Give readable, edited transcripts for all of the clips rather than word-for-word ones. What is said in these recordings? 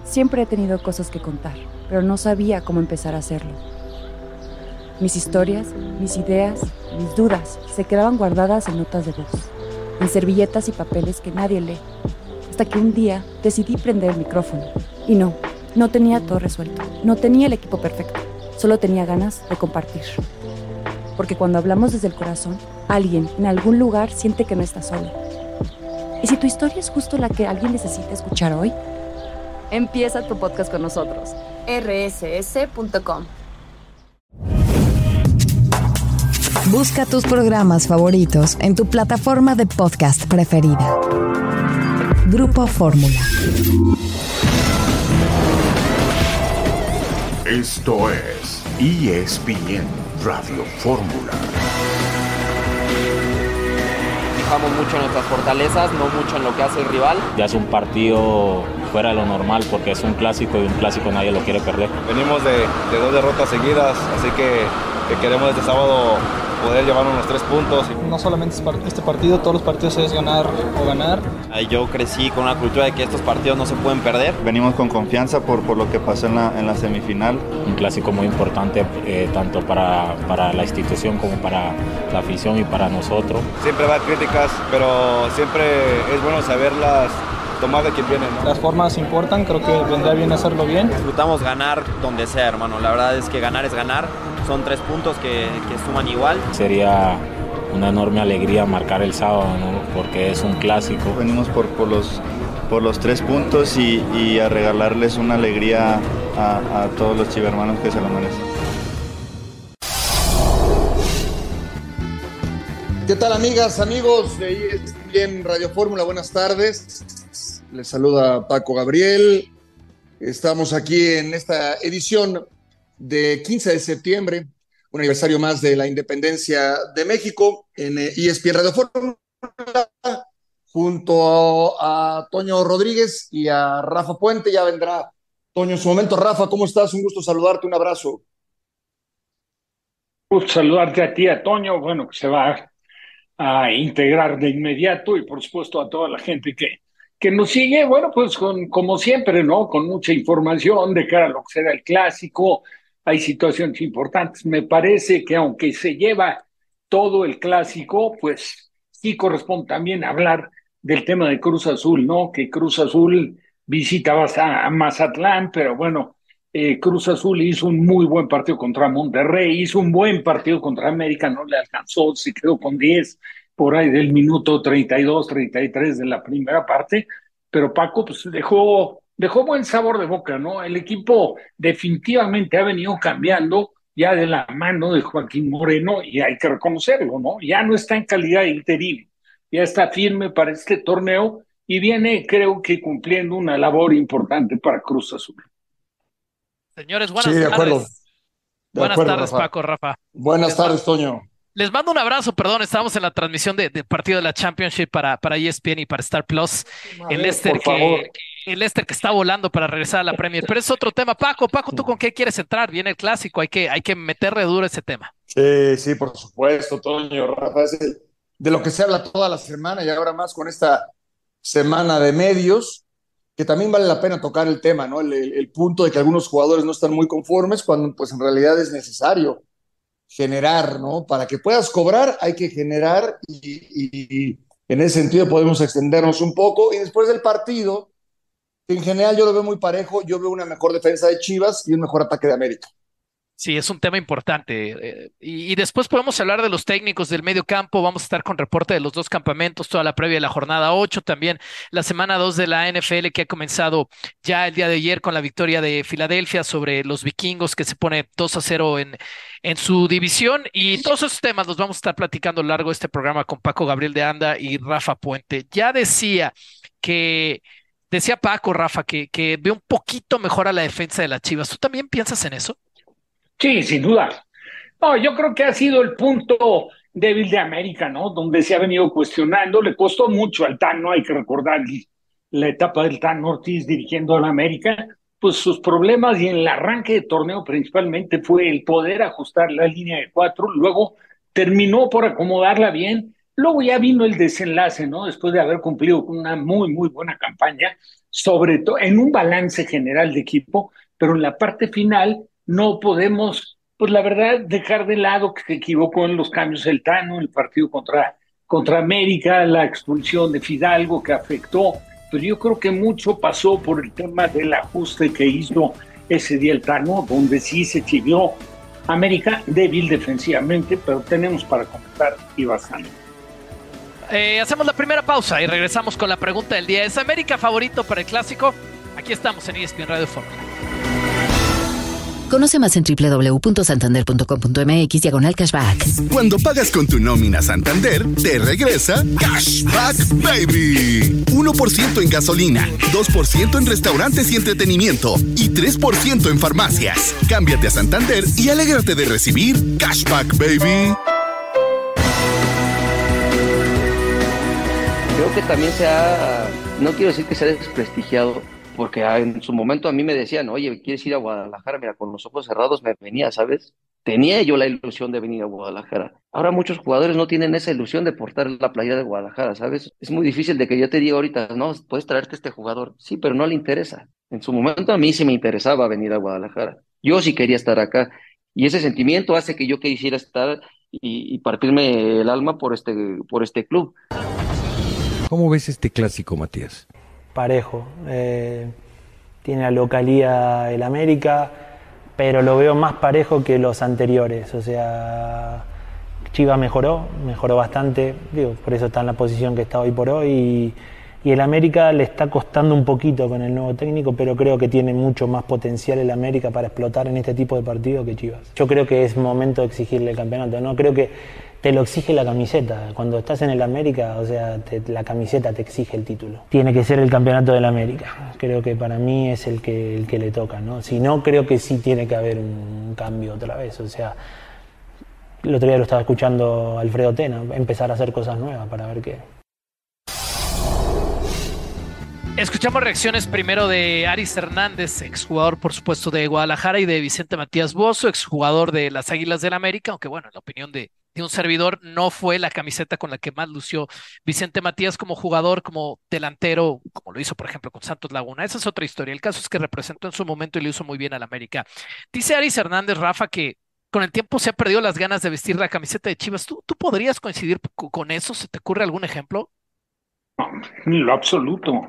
Siempre he tenido cosas que contar, pero no sabía cómo empezar a hacerlo. Mis historias, mis ideas, mis dudas se quedaban guardadas en notas de voz, en servilletas y papeles que nadie lee, hasta que un día decidí prender el micrófono. Y no tenía todo resuelto, no tenía el equipo perfecto, solo tenía ganas de compartir. Porque cuando hablamos desde el corazón, alguien en algún lugar siente que no está solo. ¿Y si tu historia es justo la que alguien necesita escuchar hoy? Empieza tu podcast con nosotros. rss.com. Busca tus programas favoritos en tu plataforma de podcast preferida. Grupo Fórmula. Esto es ESPN Radio Fórmula. Fijamos mucho en nuestras fortalezas, no mucho en lo que hace el rival. Ya es un partido fuera de lo normal porque es un clásico y un clásico nadie lo quiere perder. Venimos de 2 derrotas seguidas, así que queremos este sábado poder llevarnos los 3 puntos. No solamente este partido, todos los partidos es ganar o ganar. Yo crecí con una cultura de que estos partidos no se pueden perder. Venimos con confianza por lo que pasó en la semifinal. Un clásico muy importante tanto para la institución como para la afición y para nosotros. Siempre va a haber críticas, pero siempre es bueno saberlas tomar de quien viene, ¿no? Las formas importan, creo que vendrá bien hacerlo bien. Disfrutamos ganar donde sea, hermano. La verdad es que ganar es ganar. Son 3 puntos que suman igual. Sería una enorme alegría marcar el sábado, ¿no? Porque es un clásico. Venimos por los 3 puntos y a regalarles una alegría a todos los chivermanos que se lo merecen. ¿Qué tal, amigas, amigos de ESPN Radio Fórmula? Buenas tardes. Les saluda Paco Gabriel. Estamos aquí en esta edición de 15 de septiembre, un aniversario más de la independencia de México en ESPN Radio Fórmula, junto a Toño Rodríguez y a Rafa Puente. Ya vendrá Toño en su momento. Rafa, ¿cómo estás? Un gusto saludarte, un abrazo. Gusto saludarte a ti, a Toño, bueno, que se va a integrar de inmediato, y por supuesto a toda la gente que nos sigue, bueno, pues como siempre, ¿no? Con mucha información de cara a lo que será el clásico. Hay situaciones importantes. Me parece que aunque se lleva todo el clásico, pues sí corresponde también hablar del tema de Cruz Azul, ¿no? Que Cruz Azul visita a Mazatlán, pero bueno, Cruz Azul hizo un muy buen partido contra Monterrey, hizo un buen partido contra América, no le alcanzó, se quedó con 10 por ahí del minuto 32, 33 de la primera parte, pero Paco pues dejó buen sabor de boca, ¿no? El equipo definitivamente ha venido cambiando ya de la mano de Joaquín Moreno, y hay que reconocerlo, ¿no? Ya no está en calidad de interino, ya está firme para este torneo y viene, creo que, cumpliendo una labor importante para Cruz Azul. Señores, buenas tardes. Buenas acuerdo, tardes, Rafa. Paco, Rafa. Buenas tardes, Toño. Les mando un abrazo, perdón, estamos en la transmisión del partido de la Championship para ESPN y para Star Plus. El Leicester que está volando para regresar a la Premier, pero es otro tema. Paco, ¿tú con qué quieres entrar? Viene el clásico, hay que meterle duro ese tema. Sí, por supuesto, Toño. Rafa, es de lo que se habla toda la semana, y ahora más con esta semana de medios, que también vale la pena tocar el tema, ¿no? El punto de que algunos jugadores no están muy conformes cuando pues en realidad es necesario generar, ¿no? Para que puedas cobrar hay que generar, y en ese sentido podemos extendernos un poco. Y después del partido, en general yo lo veo muy parejo. Yo veo una mejor defensa de Chivas y un mejor ataque de América. Sí, es un tema importante. Y después podemos hablar de los técnicos del medio campo. Vamos a estar con reporte de los 2 campamentos, toda la previa de la jornada 8, también la semana 2 de la NFL, que ha comenzado ya el día de ayer con la victoria de Filadelfia sobre los Vikingos, que se pone 2-0 en su división. Y todos esos temas los vamos a estar platicando a lo largo de este programa con Paco Gabriel de Anda y Rafa Puente. Ya decía Paco, Rafa, que ve un poquito mejor a la defensa de las Chivas. ¿Tú también piensas en eso? Sí, sin duda. No, yo creo que ha sido el punto débil de América, ¿no? Donde se ha venido cuestionando. Le costó mucho al Tan, ¿no? Hay que recordar la etapa del Tan Ortiz dirigiendo a la América. Pues sus problemas, y en el arranque de torneo principalmente, fue el poder ajustar la línea de 4. Luego terminó por acomodarla bien. Luego ya vino el desenlace, ¿no? Después de haber cumplido con una muy, muy buena campaña, sobre todo en un balance general de equipo, pero en la parte final no podemos, pues la verdad, dejar de lado que se equivocó en los cambios el Tano, el partido contra América, la expulsión de Fidalgo que afectó, pero yo creo que mucho pasó por el tema del ajuste que hizo ese día el Tano, donde sí se exhibió América débil defensivamente, pero tenemos para comentar y bastante. Hacemos la primera pausa y regresamos con la pregunta del día. ¿Es América favorito para el Clásico? Aquí estamos en ESPN Radio Fórmula. Conoce más en www.santander.com.mx/cashback. Cuando pagas con tu nómina Santander, te regresa Cashback Baby. 1% en gasolina, 2% en restaurantes y entretenimiento y 3% en farmacias. Cámbiate a Santander y alégrate de recibir Cashback Baby. Creo que también no quiero decir que se ha desprestigiado, porque en su momento a mí me decían, oye, ¿quieres ir a Guadalajara? Mira, con los ojos cerrados me venía, ¿sabes? Tenía yo la ilusión de venir a Guadalajara. Ahora muchos jugadores no tienen esa ilusión de portar la playera de Guadalajara, ¿sabes? Es muy difícil de que yo te diga ahorita, no, puedes traerte este jugador. Sí, pero no le interesa. En su momento a mí sí me interesaba venir a Guadalajara. Yo sí quería estar acá. Y ese sentimiento hace que yo quisiera estar y partirme el alma por este club. ¿Cómo ves este clásico, Matías? Parejo. Tiene la localía el América, pero lo veo más parejo que los anteriores. O sea, Chivas mejoró bastante, por eso está en la posición que está hoy por hoy. Y el América le está costando un poquito con el nuevo técnico, pero creo que tiene mucho más potencial el América para explotar en este tipo de partidos que Chivas. Yo creo que es momento de exigirle el campeonato, ¿no? Creo que te lo exige la camiseta. Cuando estás en el América, o sea, la camiseta te exige el título. Tiene que ser el campeonato del América. Creo que para mí es el que le toca, ¿no? Si no, creo que sí tiene que haber un cambio otra vez. O sea, el otro día lo estaba escuchando Alfredo Tena, empezar a hacer cosas nuevas para ver qué. Escuchamos reacciones primero de Aris Hernández, exjugador por supuesto de Guadalajara, y de Vicente Matías Bozzo, exjugador de las Águilas del América, aunque bueno, en la opinión de un servidor, no fue la camiseta con la que más lució Vicente Matías como jugador, como delantero, como lo hizo por ejemplo con Santos Laguna. Esa es otra historia. El caso es que representó en su momento y le hizo muy bien al América. Dice Aris Hernández, Rafa, que con el tiempo se ha perdido las ganas de vestir la camiseta de Chivas. ¿Tú podrías coincidir con eso? ¿Se te ocurre algún ejemplo? No, en lo absoluto.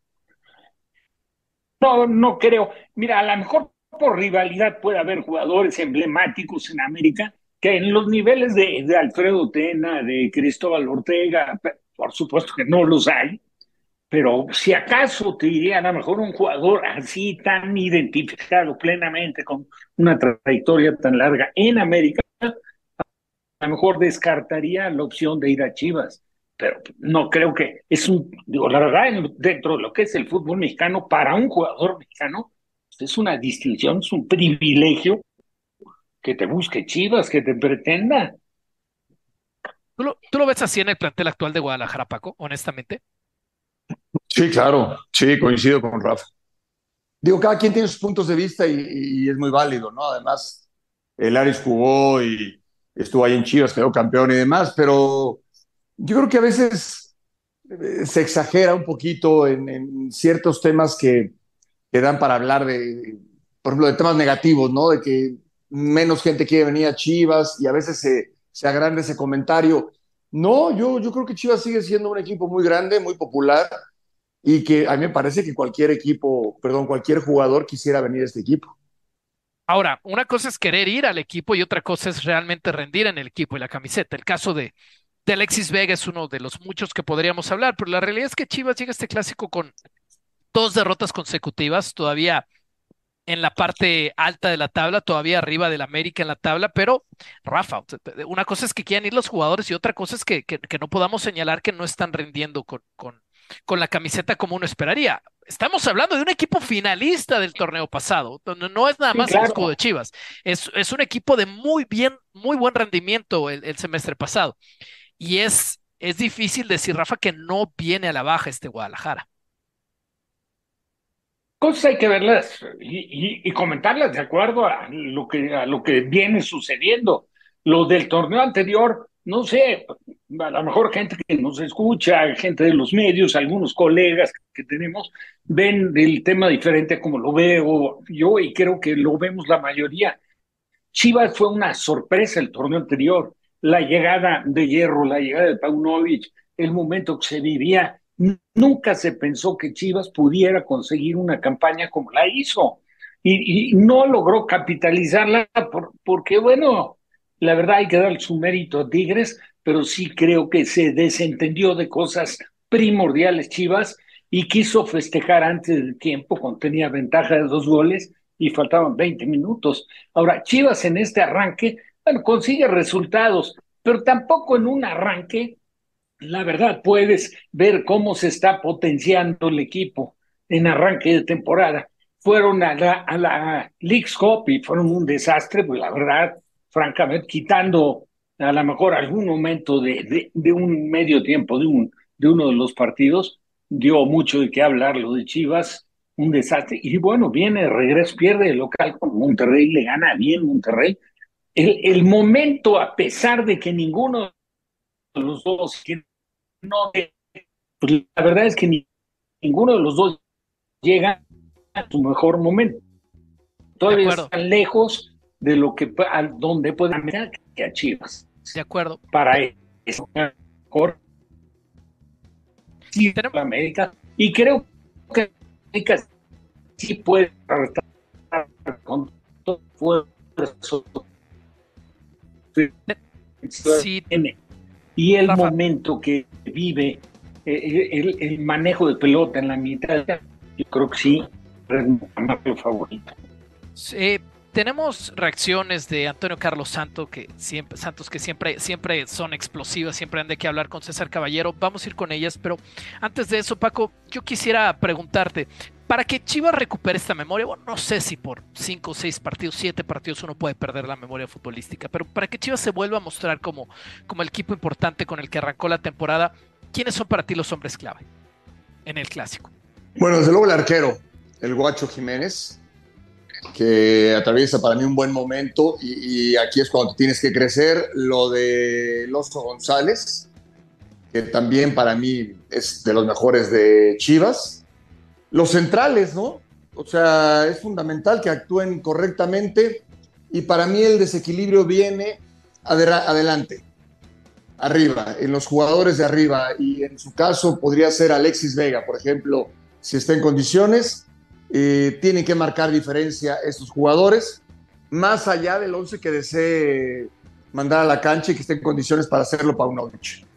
No creo. Mira, a lo mejor por rivalidad puede haber jugadores emblemáticos en América que en los niveles de Alfredo Tena, de Cristóbal Ortega, por supuesto que no los hay, pero si acaso te dirían a lo mejor un jugador así tan identificado plenamente con una trayectoria tan larga en América, a lo mejor descartaría la opción de ir a Chivas. Pero no creo que la verdad, dentro de lo que es el fútbol mexicano, para un jugador mexicano, es una distinción, es un privilegio que te busque Chivas, que te pretenda. ¿Tú lo ves así en el plantel actual de Guadalajara, Paco, honestamente? Sí, claro, sí, coincido con Rafa. Digo, cada quien tiene sus puntos de vista y es muy válido, ¿no? Además, el Aris jugó y estuvo ahí en Chivas, quedó campeón y demás, pero yo creo que a veces se exagera un poquito en ciertos temas que dan para hablar por ejemplo, de temas negativos, ¿no? De que menos gente quiere venir a Chivas y a veces se agranda ese comentario. No, yo creo que Chivas sigue siendo un equipo muy grande, muy popular y que a mí me parece que cualquier jugador quisiera venir a este equipo. Ahora, una cosa es querer ir al equipo y otra cosa es realmente rendir en el equipo y la camiseta. El caso de Alexis Vega es uno de los muchos que podríamos hablar, pero la realidad es que Chivas llega a este clásico con 2 derrotas consecutivas, todavía en la parte alta de la tabla, todavía arriba del América en la tabla, pero Rafa, una cosa es que quieran ir los jugadores y otra cosa es que no podamos señalar que no están rindiendo con la camiseta como uno esperaría. Estamos hablando de un equipo finalista del torneo pasado, no es nada más el escudo de Chivas, es un equipo de muy buen rendimiento el semestre pasado. Y es difícil decir, Rafa, que no viene a la baja este Guadalajara. Cosas hay que verlas y comentarlas de acuerdo a lo que viene sucediendo. Lo del torneo anterior, no sé, a lo mejor gente que nos escucha, gente de los medios, algunos colegas que tenemos, ven el tema diferente a como lo veo yo y creo que lo vemos la mayoría. Chivas fue una sorpresa el torneo anterior, la llegada de Hierro, la llegada de Paunovic, el momento que se vivía. Nunca se pensó que Chivas pudiera conseguir una campaña como la hizo y no logró capitalizarla porque, bueno, la verdad hay que dar su mérito a Tigres, pero sí creo que se desentendió de cosas primordiales Chivas y quiso festejar antes del tiempo cuando tenía ventaja de 2 goles y faltaban 20 minutos. Ahora, Chivas en este arranque, bueno, consigue resultados, pero tampoco en un arranque, la verdad, puedes ver cómo se está potenciando el equipo en arranque de temporada. Fueron a la Leagues Cup y fueron un desastre, pues la verdad, francamente, quitando a lo mejor algún momento de un medio tiempo de uno de los partidos, dio mucho de qué hablar lo de Chivas, un desastre. Y bueno, viene, regreso, pierde el local con Monterrey, le gana bien Monterrey. El momento, a pesar de que ninguno de los dos, que no, pues la verdad es que ninguno de los dos llega a su mejor momento. Todavía están lejos de lo que donde pueden mirar que a Chivas. De acuerdo. Para eso mejor sí, la América, y creo que América sí puede arrastrar con todo esfuerzo. Sí. Y el Rafa, momento que vive el manejo de pelota en la mitad, yo creo que sí es mi favorito. Tenemos reacciones de Antonio Carlos Santos que siempre son explosivas, siempre han de qué hablar con César Caballero. Vamos a ir con ellas, pero antes de eso, Paco, yo quisiera preguntarte, para que Chivas recupere esta memoria, bueno, no sé si por 5, 6 partidos, 7 partidos uno puede perder la memoria futbolística, pero para que Chivas se vuelva a mostrar como el equipo importante con el que arrancó la temporada, ¿quiénes son para ti los hombres clave en el clásico? Bueno, desde luego el arquero, el Guacho Jiménez, que atraviesa para mí un buen momento y aquí es cuando tienes que crecer. Lo de Loso González, que también para mí es de los mejores de Chivas. Los centrales, ¿no? O sea, es fundamental que actúen correctamente y para mí el desequilibrio viene adelante, arriba, en los jugadores de arriba, y en su caso podría ser Alexis Vega, por ejemplo, si está en condiciones. Tienen que marcar diferencia estos jugadores, más allá del 11 que desee mandar a la cancha y que esté en condiciones para hacerlo Paunovic.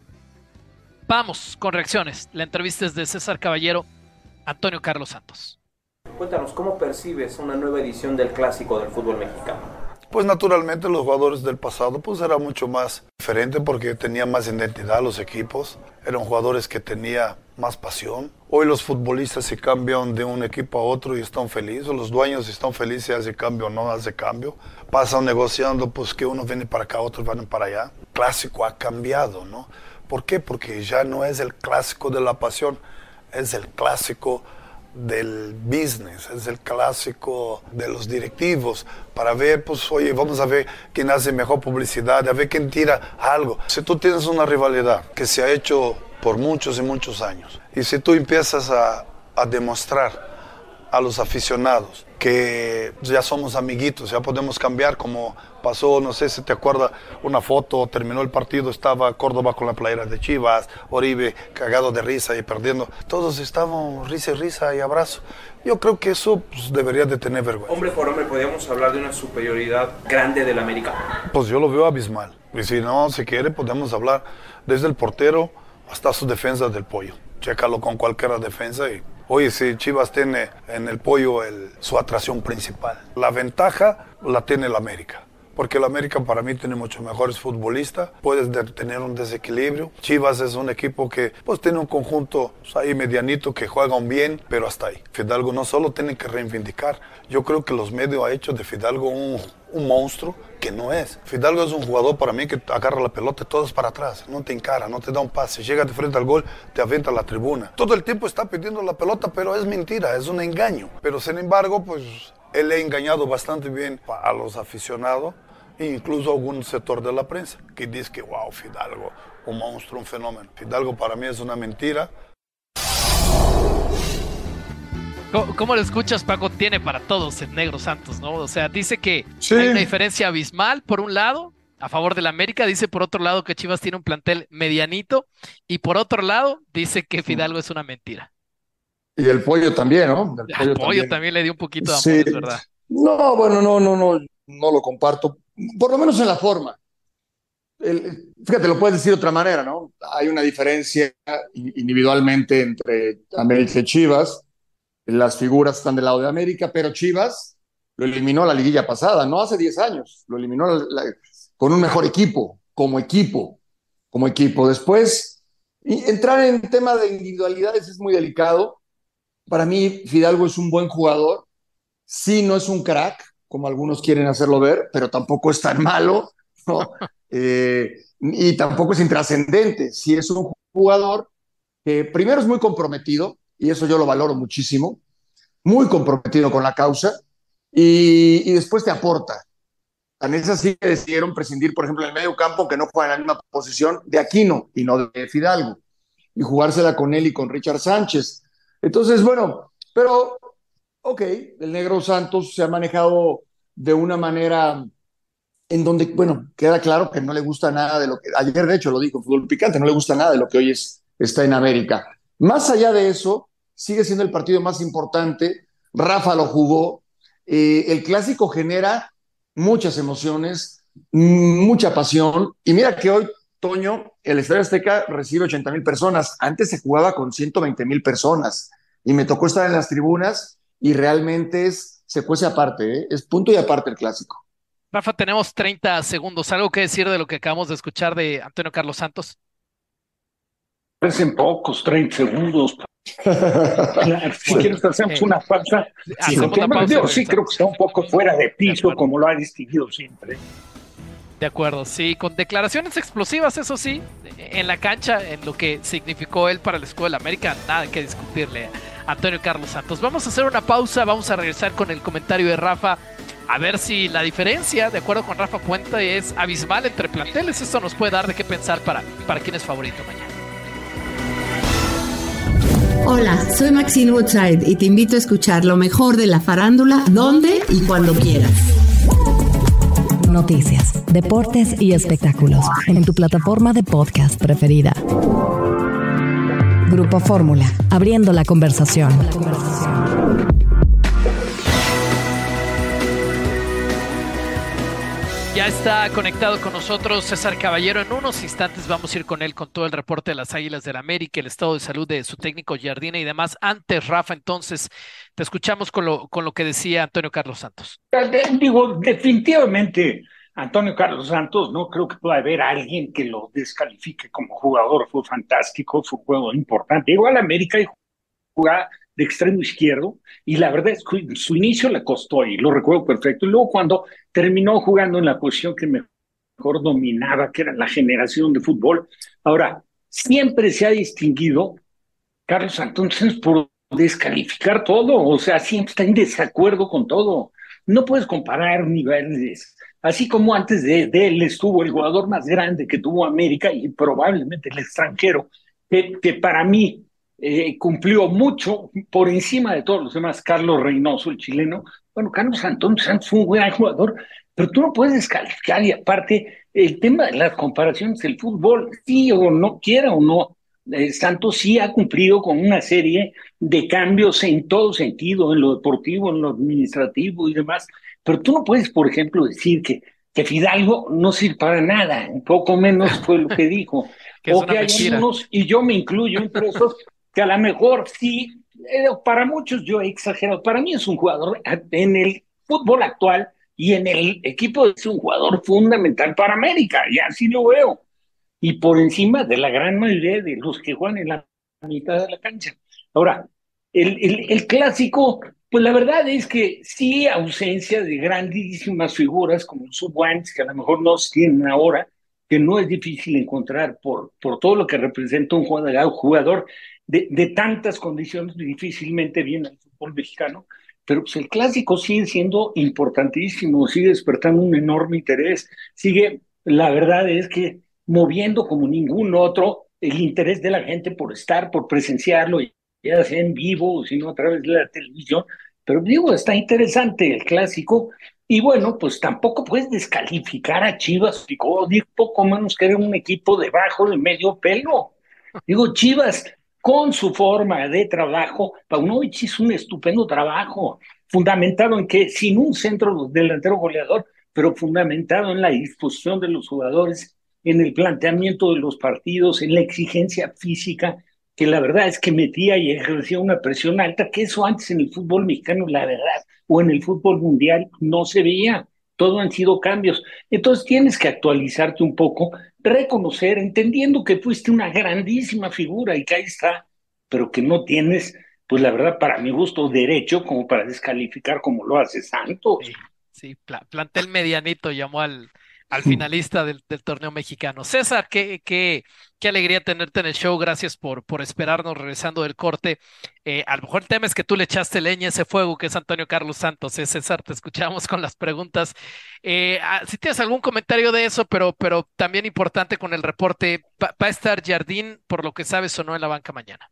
Vamos con reacciones. La entrevista es de César Caballero, Antonio Carlos Santos. Cuéntanos, ¿cómo percibes una nueva edición del clásico del fútbol mexicano? Pues naturalmente los jugadores del pasado pues era mucho más diferente porque tenían más identidad los equipos, eran jugadores que tenían más pasión. Hoy los futbolistas se cambian de un equipo a otro y están felices, los dueños están felices, hace cambio o no hace cambio, pasan negociando pues que uno viene para acá, otros van para allá. El clásico ha cambiado, ¿no? ¿Por qué? Porque ya no es el clásico de la pasión, es el clásico del business, es el clásico de los directivos para ver, pues oye, vamos a ver quién hace mejor publicidad, a ver quién tira algo. Si tú tienes una rivalidad que se ha hecho por muchos y muchos años y si tú empiezas a demostrar a los aficionados que ya somos amiguitos, ya podemos cambiar, como pasó, no sé si te acuerdas, una foto, terminó el partido, estaba Córdoba con la playera de Chivas, Oribe cagado de risa y perdiendo, todos estaban risa y risa y abrazo. Yo creo que eso pues, debería de tener vergüenza. Hombre por hombre, ¿podríamos hablar de una superioridad grande del América? Pues yo lo veo abismal, y si no, si quiere, podemos hablar desde el portero hasta sus defensas del Pollo. Chécalo con cualquier defensa y... Oye, si Chivas tiene en el Pollo su atracción principal. La ventaja la tiene el América, porque el América para mí tiene mucho mejores futbolistas, puedes tener un desequilibrio. Chivas es un equipo que pues tiene un conjunto pues, ahí medianito que juegan bien, pero hasta ahí. Fidalgo no solo tiene que reivindicar, yo creo que los medios han hecho de Fidalgo un monstruo que no es. Fidalgo es un jugador para mí que agarra la pelota todos para atrás, no te encara, no te da un pase, llega de frente al gol, te avienta a la tribuna. Todo el tiempo está pidiendo la pelota, pero es mentira, es un engaño. Pero sin embargo, pues él ha engañado bastante bien a los aficionados e incluso algún sector de la prensa que dice que, wow, Fidalgo, un monstruo, un fenómeno. Fidalgo para mí es una mentira. ¿Cómo lo escuchas, Paco? Tiene para todos el Negro Santos, ¿no? O sea, dice que hay una diferencia abismal, por un lado, a favor del América, dice por otro lado que Chivas tiene un plantel medianito, y por otro lado, dice que Fidalgo es una mentira. Y el Pollo también, ¿no? El Pollo también le dio un poquito de amor, Sí. es verdad. No, bueno, no lo comparto, por lo menos en la forma. Fíjate, lo puedes decir de otra manera, ¿no? Hay una diferencia individualmente entre América y Chivas. Las figuras están del lado de América, pero Chivas lo eliminó la liguilla pasada, no hace 10 años, lo eliminó con un mejor equipo, como equipo. Después, entrar en tema de individualidades es muy delicado. Para mí, Fidalgo es un buen jugador. Sí, no es un crack, como algunos quieren hacerlo ver, pero tampoco es tan malo, ¿no? Y tampoco es intrascendente. Sí es un jugador que primero es muy comprometido, y eso yo lo valoro muchísimo, muy comprometido con la causa, y después te aporta. Tan es así que decidieron prescindir, por ejemplo, en el medio campo, que no juega en la misma posición, de Aquino y no de Fidalgo, y jugársela con él y con Richard Sánchez. Entonces, bueno, pero, ok, el Negro Santos se ha manejado de una manera en donde, bueno, queda claro que no le gusta nada de lo que, ayer de hecho lo dijo en Fútbol Picante, no le gusta nada de lo que hoy está en América. Más allá de eso, sigue siendo el partido más importante. Rafa lo jugó. El clásico genera muchas emociones, mucha pasión. Y mira que hoy, Toño, el Estadio Azteca recibe 80,000 personas. Antes se jugaba con 120,000 personas. Y me tocó estar en las tribunas y realmente se cuece aparte, ¿eh? Es punto y aparte el clásico. Rafa, tenemos 30 segundos. ¿Algo que decir de lo que acabamos de escuchar de Antonio Carlos Santos? Parecen pocos, 30 segundos. Claro, si quieres hacemos una pausa. Sí, creo que está un poco fuera de piso, como lo ha distinguido siempre. De acuerdo, sí, con declaraciones explosivas, eso sí, en la cancha, en lo que significó él para el escudo de la América, nada que discutirle a Antonio Carlos Santos. Vamos a hacer una pausa, vamos a regresar con el comentario de Rafa, a ver si la diferencia, de acuerdo con Rafa Puente, es abismal entre planteles. Esto nos puede dar de qué pensar para quién es favorito mañana. Hola, soy Maxine Woodside y te invito a escuchar lo mejor de la farándula, donde y cuando quieras. Noticias, deportes y espectáculos en tu plataforma de podcast preferida. Grupo Fórmula, abriendo la conversación. Ya está conectado con nosotros César Caballero. En unos instantes vamos a ir con él con todo el reporte de las Águilas del América, el estado de salud de su técnico Jardine y demás. Antes, Rafa, entonces, te escuchamos con lo que decía Antonio Carlos Santos. Digo, definitivamente, Antonio Carlos Santos, no creo que pueda haber alguien que lo descalifique como jugador. Fue fantástico, fue un juego importante. Igual América jugaba de extremo izquierdo, y la verdad es que su inicio le costó, y lo recuerdo perfecto, y luego cuando terminó jugando en la posición que mejor dominaba, que era la generación de fútbol. Ahora, siempre se ha distinguido Carlos Santos por descalificar todo, o sea, siempre está en desacuerdo con todo. No puedes comparar niveles. Así como antes de él estuvo el jugador más grande que tuvo América, y probablemente el extranjero, que para mí cumplió mucho por encima de todos los demás, Carlos Reynoso, el chileno. Bueno, Carlos Antonio Santos fue un gran jugador, pero tú no puedes descalificar. Y aparte, el tema de las comparaciones del fútbol, sí o no, quiera o no, Santos sí ha cumplido con una serie de cambios en todo sentido, en lo deportivo, en lo administrativo y demás, pero tú no puedes, por ejemplo, decir que Fidalgo no sirve para nada, un poco menos fue lo que dijo, o que hay algunos, y yo me incluyo entre esos, que a lo mejor sí, para muchos yo he exagerado. Para mí es un jugador en el fútbol actual y en el equipo, es un jugador fundamental para América, y así lo veo, y por encima de la gran mayoría de los que juegan en la mitad de la cancha. Ahora, el clásico, pues la verdad es que sí, ausencia de grandísimas figuras como el Subwans, que a lo mejor no se tienen ahora, que no es difícil encontrar por todo lo que representa un jugador de tantas condiciones, difícilmente viene al fútbol mexicano, pero pues el clásico sigue siendo importantísimo, sigue despertando un enorme interés, sigue, la verdad es que moviendo como ningún otro el interés de la gente por estar, por presenciarlo, ya sea en vivo o si no a través de la televisión. Pero digo, está interesante el clásico. Y bueno, pues tampoco puedes descalificar a Chivas, digo poco menos que era un equipo debajo de medio pelo. Digo, Chivas, con su forma de trabajo, Paunovic hizo un estupendo trabajo, fundamentado en que sin un centro delantero goleador, pero fundamentado en la disposición de los jugadores, en el planteamiento de los partidos, en la exigencia física, que la verdad es que metía y ejercía una presión alta, que eso antes en el fútbol mexicano, la verdad, o en el fútbol mundial no se veía. Todo han sido cambios. Entonces tienes que actualizarte un poco, reconocer, entendiendo que fuiste una grandísima figura y que ahí está, pero que no tienes, pues la verdad, para mi gusto, derecho como para descalificar como lo hace Santos. Sí, plantel medianito llamó al finalista del torneo mexicano. César, qué alegría tenerte en el show. Gracias por esperarnos regresando del corte. A lo mejor el tema es que tú le echaste leña a ese fuego que es Antonio Carlos Santos. César, te escuchamos con las preguntas. Si tienes algún comentario de eso, pero también importante con el reporte, ¿va a estar Jardín, por lo que sabes o no, en la banca mañana?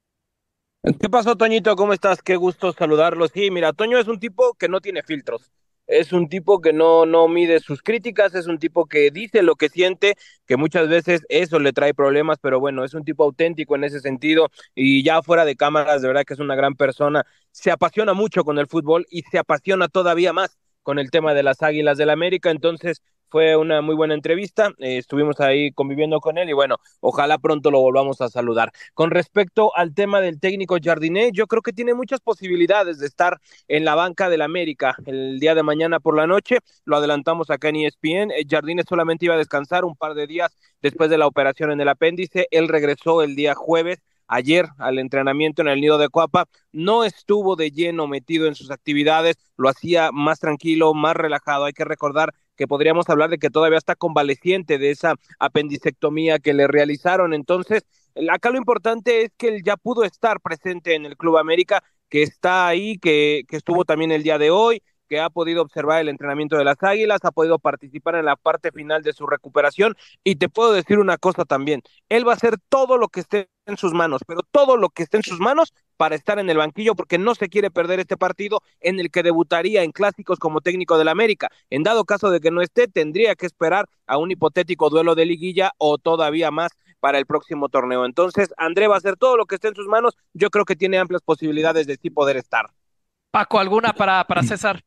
¿Qué pasó, Toñito? ¿Cómo estás? Qué gusto saludarlos. Sí, mira, Toño es un tipo que no tiene filtros. Es un tipo que no mide sus críticas, es un tipo que dice lo que siente, que muchas veces eso le trae problemas, pero bueno, es un tipo auténtico en ese sentido y ya fuera de cámaras, de verdad que es una gran persona. Se apasiona mucho con el fútbol y se apasiona todavía más con el tema de las Águilas del América, entonces fue una muy buena entrevista, estuvimos ahí conviviendo con él y bueno, ojalá pronto lo volvamos a saludar. Con respecto al tema del técnico Jardiné, yo creo que tiene muchas posibilidades de estar en la banca del América el día de mañana por la noche, lo adelantamos acá en ESPN, Jardiné solamente iba a descansar un par de días después de la operación en el apéndice, él regresó el día jueves, ayer al entrenamiento en el Nido de Cuapa, no estuvo de lleno metido en sus actividades, lo hacía más tranquilo, más relajado, hay que recordar que podríamos hablar de que todavía está convaleciente de esa apendicectomía que le realizaron, entonces acá lo importante es que él ya pudo estar presente en el Club América, que está ahí, que estuvo también el día de hoy, que ha podido observar el entrenamiento de las Águilas, ha podido participar en la parte final de su recuperación, y te puedo decir una cosa también, él va a hacer todo lo que esté en sus manos, pero todo lo que esté en sus manos para estar en el banquillo, porque no se quiere perder este partido en el que debutaría en clásicos como técnico del América. En dado caso de que no esté, tendría que esperar a un hipotético duelo de liguilla o todavía más para el próximo torneo. Entonces, André va a hacer todo lo que esté en sus manos, yo creo que tiene amplias posibilidades de sí poder estar. Paco, ¿alguna para César?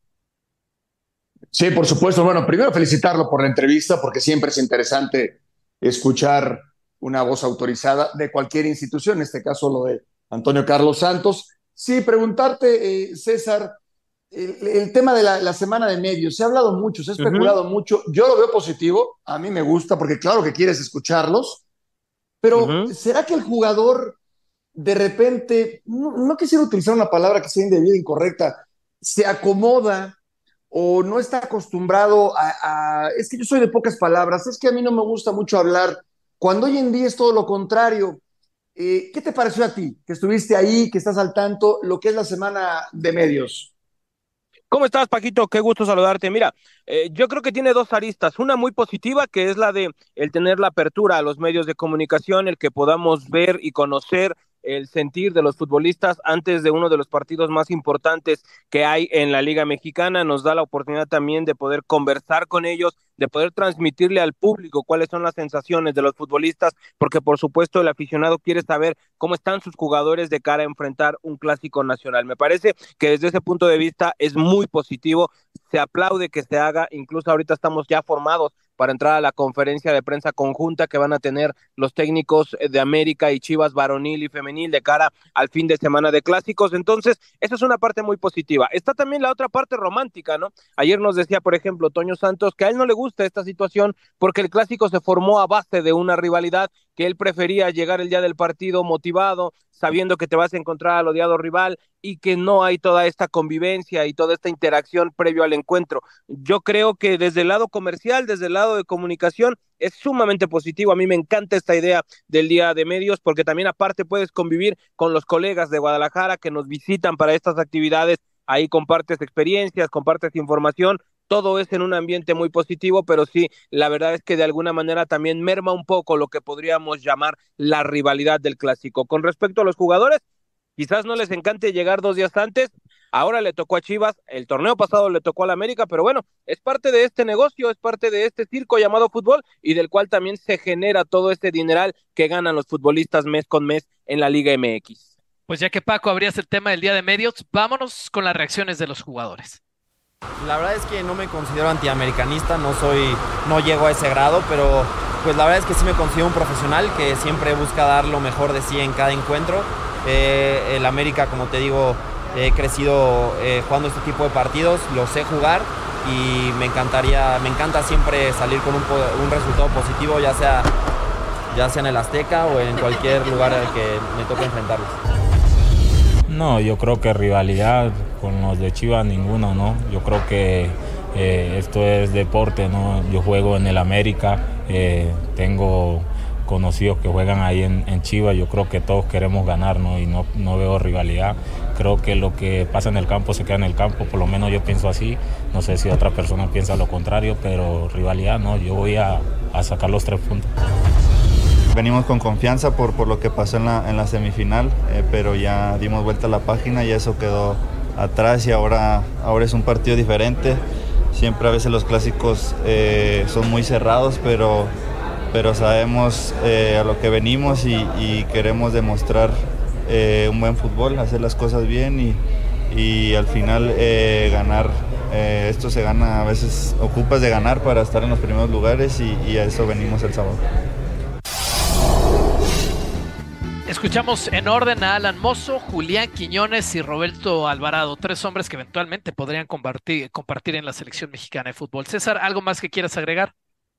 Sí, por supuesto. Bueno, primero felicitarlo por la entrevista, porque siempre es interesante escuchar una voz autorizada de cualquier institución, en este caso lo de Antonio Carlos Santos. Sí, preguntarte, César, el tema de la semana de medios, se ha hablado mucho, se ha especulado mucho, yo lo veo positivo, a mí me gusta, porque claro que quieres escucharlos, pero ¿será que el jugador de repente, no quisiera utilizar una palabra que sea indebida, incorrecta, se acomoda o no está acostumbrado es que yo soy de pocas palabras, es que a mí no me gusta mucho hablar, cuando hoy en día es todo lo contrario? ¿Qué te pareció a ti? Que estuviste ahí, que estás al tanto, lo que es la semana de medios. ¿Cómo estás, Paquito? Qué gusto saludarte. Mira, yo creo que tiene dos aristas. Una muy positiva, que es la de el tener la apertura a los medios de comunicación, el que podamos ver y conocer el sentir de los futbolistas antes de uno de los partidos más importantes que hay en la Liga Mexicana. Nos da la oportunidad también de poder conversar con ellos, de poder transmitirle al público cuáles son las sensaciones de los futbolistas, porque por supuesto el aficionado quiere saber cómo están sus jugadores de cara a enfrentar un clásico nacional. Me parece que desde ese punto de vista es muy positivo, se aplaude que se haga, incluso ahorita estamos ya formados para entrar a la conferencia de prensa conjunta que van a tener los técnicos de América y Chivas varonil y femenil de cara al fin de semana de clásicos. Entonces, esa es una parte muy positiva. Está también la otra parte romántica, ¿no? Ayer nos decía, por ejemplo, Toño Santos, que a él no le gusta esta situación porque el clásico se formó a base de una rivalidad, que él prefería llegar el día del partido motivado, sabiendo que te vas a encontrar al odiado rival y que no hay toda esta convivencia y toda esta interacción previo al encuentro. Yo creo que desde el lado comercial, desde el lado de comunicación, es sumamente positivo. A mí me encanta esta idea del día de medios, porque también aparte puedes convivir con los colegas de Guadalajara que nos visitan para estas actividades ahí compartes experiencias, compartes información, todo es en un ambiente muy positivo, pero sí, la verdad es que de alguna manera también merma un poco lo que podríamos llamar la rivalidad del clásico. Con respecto a los jugadores, quizás no les encante llegar 2 días antes, ahora le tocó a Chivas, el torneo pasado le tocó al América, pero bueno, es parte de este negocio, es parte de este circo llamado fútbol y del cual también se genera todo este dineral que ganan los futbolistas mes con mes en la Liga MX. Pues ya que Paco abrías el tema del día de medios, vámonos con las reacciones de los jugadores. La verdad es que no me considero antiamericanista, no llego a ese grado, pero pues la verdad es que sí me considero un profesional que siempre busca dar lo mejor de sí en cada encuentro. El América, como te digo, he crecido jugando este tipo de partidos, lo sé jugar y me encanta siempre salir con un resultado positivo, ya sea en el Azteca o en cualquier lugar al que me toque enfrentarlos. No, yo creo que rivalidad con los de Chivas ninguno, ¿no? Yo creo que esto es deporte, ¿no? Yo juego en el América, tengo conocidos que juegan ahí en Chivas, yo creo que todos queremos ganar, ¿no? Y no veo rivalidad. Creo que lo que pasa en el campo se queda en el campo, por lo menos yo pienso así, no sé si otra persona piensa lo contrario, pero rivalidad no, yo voy a sacar los 3 puntos. Venimos con confianza por lo que pasó en la semifinal, pero ya dimos vuelta a la página y eso quedó atrás y ahora es un partido diferente. Siempre a veces los clásicos son muy cerrados, pero sabemos a lo que venimos y queremos demostrar un buen fútbol, hacer las cosas bien y al final ganar. Esto se gana, a veces ocupas de ganar para estar en los primeros lugares y a eso venimos el sábado. Escuchamos en orden a Alan Mozo, Julián Quiñones y Roberto Alvarado, 3 hombres que eventualmente podrían compartir en la selección mexicana de fútbol. César, ¿algo más que quieras agregar?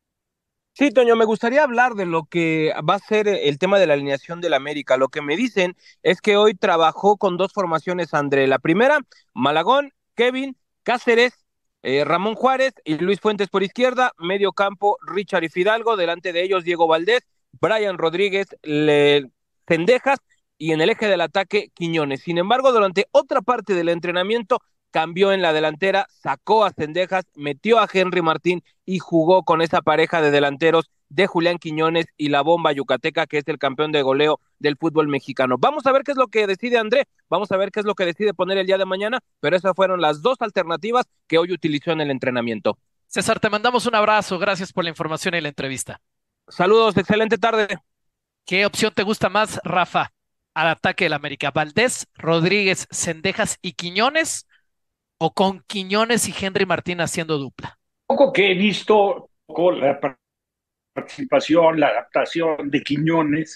Sí, Toño, me gustaría hablar de lo que va a ser el tema de la alineación del América. Lo que me dicen es que hoy trabajó con 2 formaciones, André. La primera, Malagón, Kevin, Cáceres, Ramón Juárez y Luis Fuentes por izquierda, medio campo, Richard y Fidalgo, delante de ellos Diego Valdés, Brian Rodríguez, Cendejas y en el eje del ataque Quiñones. Sin embargo, durante otra parte del entrenamiento cambió en la delantera, sacó a Cendejas, metió a Henry Martín y jugó con esa pareja de delanteros de Julián Quiñones y la bomba yucateca, que es el campeón de goleo del fútbol mexicano. Vamos a ver qué es lo que decide André, vamos a ver qué es lo que decide poner el día de mañana, pero esas fueron las 2 alternativas que hoy utilizó en el entrenamiento. César, te mandamos un abrazo, gracias por la información y la entrevista. Saludos, excelente tarde. ¿Qué opción te gusta más, Rafa, al ataque del América? ¿Valdés, Rodríguez, Cendejas y Quiñones? ¿O con Quiñones y Henry Martín haciendo dupla? Poco que he visto con la participación, la adaptación de Quiñones,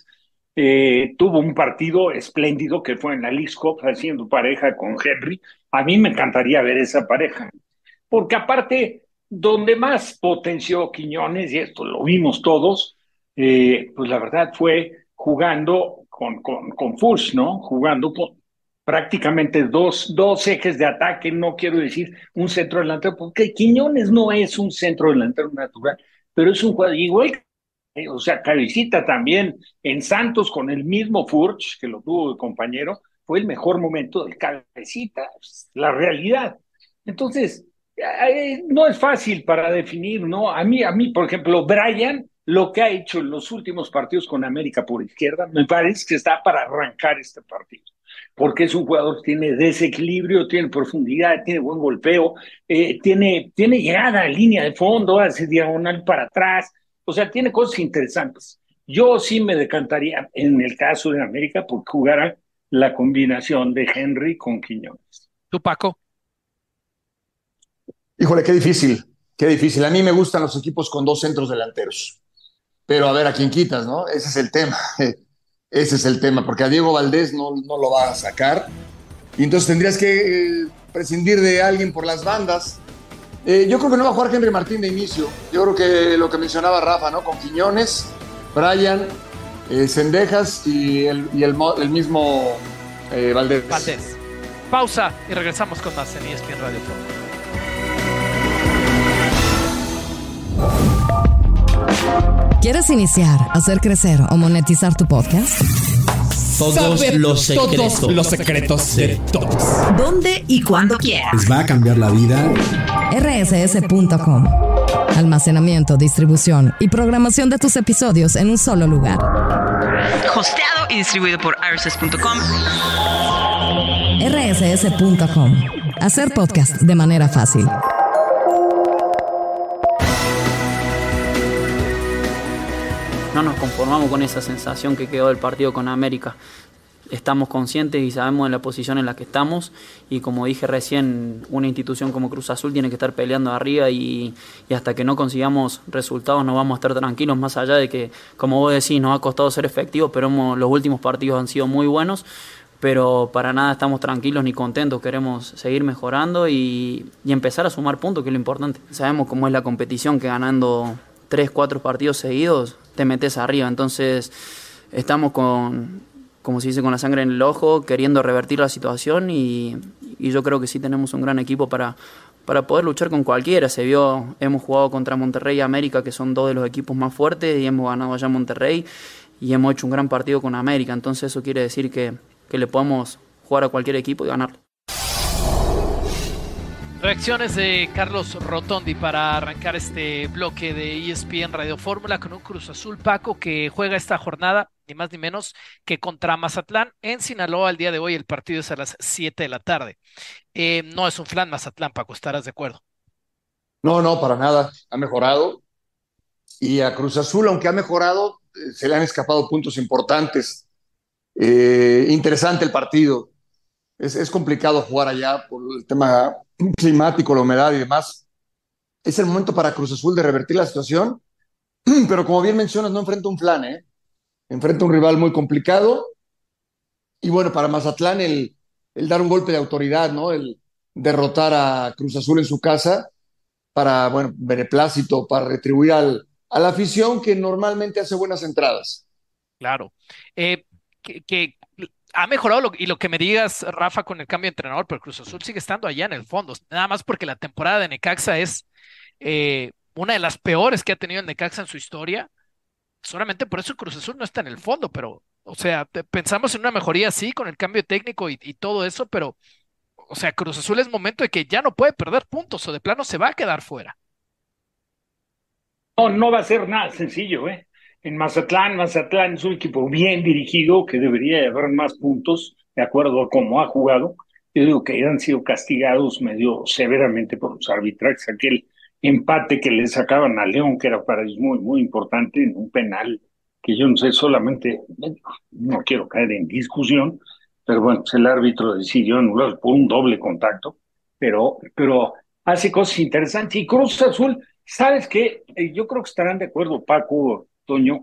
tuvo un partido espléndido que fue en la Leagues Cup haciendo pareja con Henry. A mí me encantaría ver esa pareja, porque aparte, donde más potenció Quiñones, y esto lo vimos todos, pues la verdad fue jugando con Furs, ¿no? Jugando con prácticamente dos ejes de ataque, no quiero decir un centro delantero, porque Quiñones no es un centro delantero natural, pero es un jugador igual, o sea, Cabecita también en Santos con el mismo Furch, que lo tuvo de compañero, fue el mejor momento del Cabecita, la realidad. Entonces, no es fácil para definir, ¿no? A mí, por ejemplo, Brian, lo que ha hecho en los últimos partidos con América por izquierda, me parece que está para arrancar este partido, porque es un jugador que tiene desequilibrio, tiene profundidad, tiene buen golpeo, tiene llegada a línea de fondo, hace diagonal para atrás, o sea, tiene cosas interesantes. Yo sí me decantaría, en el caso de América, por que jugara la combinación de Henry con Quiñones. ¿Tú, Paco? Híjole, qué difícil, qué difícil. A mí me gustan los equipos con 2 centros delanteros. Pero a ver, ¿a quién quitas, no? Ese es el tema. Ese es el tema, porque a Diego Valdés no lo va a sacar. Y entonces tendrías que prescindir de alguien por las bandas. Yo creo que no va a jugar Henry Martín de inicio. Yo creo que lo que mencionaba Rafa, ¿no? Con Quiñones, Brian, Cendejas y el mismo Valdés. Valdés. Pausa y regresamos con más en ESPN Radio Fórmula. ¿Quieres iniciar, hacer crecer o monetizar tu podcast? todos los secretos. Todos los secretos de todos. ¿Dónde y cuando quieras? Les va a cambiar la vida. rss.com. Almacenamiento, distribución y programación de tus episodios en un solo lugar. Hosteado y distribuido por rss.com. rss.com. Hacer podcast de manera fácil. No nos conformamos con esa sensación que quedó del partido con América. Estamos conscientes y sabemos de la posición en la que estamos, y como dije recién, una institución como Cruz Azul tiene que estar peleando arriba, y hasta que no consigamos resultados no vamos a estar tranquilos, más allá de que, como vos decís, nos ha costado ser efectivos, pero los últimos partidos han sido muy buenos, pero para nada estamos tranquilos ni contentos, queremos seguir mejorando y empezar a sumar puntos, que es lo importante. Sabemos cómo es la competición, que ganando 3, 4 partidos seguidos te metes arriba, entonces estamos como se dice, con la sangre en el ojo, queriendo revertir la situación, y yo creo que sí tenemos un gran equipo para poder luchar con cualquiera. Se vio, hemos jugado contra Monterrey y América, que son dos de los equipos más fuertes, y hemos ganado allá en Monterrey, y hemos hecho un gran partido con América, entonces eso quiere decir que le podemos jugar a cualquier equipo y ganarlo. Reacciones de Carlos Rotondi para arrancar este bloque de ESPN Radio Fórmula con un Cruz Azul, Paco, que juega esta jornada ni más ni menos que contra Mazatlán en Sinaloa. El día de hoy el partido es a las 7 de la tarde. No es un flan Mazatlán, Paco, ¿estarás de acuerdo? No, para nada. Ha mejorado. Y a Cruz Azul, aunque ha mejorado, se le han escapado puntos importantes. Interesante el partido. Es complicado jugar allá por el tema climático, la humedad y demás. Es el momento para Cruz Azul de revertir la situación, pero como bien mencionas, no enfrenta un flan, enfrenta un rival muy complicado, y bueno, para Mazatlán el dar un golpe de autoridad, ¿no? El derrotar a Cruz Azul en su casa para, bueno, beneplácito, para retribuir a la afición que normalmente hace buenas entradas. Claro. Que ha mejorado, y lo que me digas, Rafa, con el cambio de entrenador, pero Cruz Azul sigue estando allá en el fondo, nada más porque la temporada de Necaxa es una de las peores que ha tenido el Necaxa en su historia. Solamente por eso Cruz Azul no está en el fondo, pero, o sea, pensamos en una mejoría así con el cambio técnico y todo eso, pero, o sea, Cruz Azul es momento de que ya no puede perder puntos, o de plano se va a quedar fuera. No va a ser nada sencillo, ¿eh? En Mazatlán es un equipo bien dirigido, que debería haber más puntos, de acuerdo a cómo ha jugado. Yo digo que han sido castigados medio severamente por los arbitrajes. Aquel empate que le sacaban a León, que era para ellos muy, muy importante, en un penal, que yo no sé, solamente, no quiero caer en discusión, pero bueno, pues el árbitro decidió anular por un doble contacto, pero hace cosas interesantes. Y Cruz Azul, ¿sabes qué? Yo creo que estarán de acuerdo, Paco, Toño,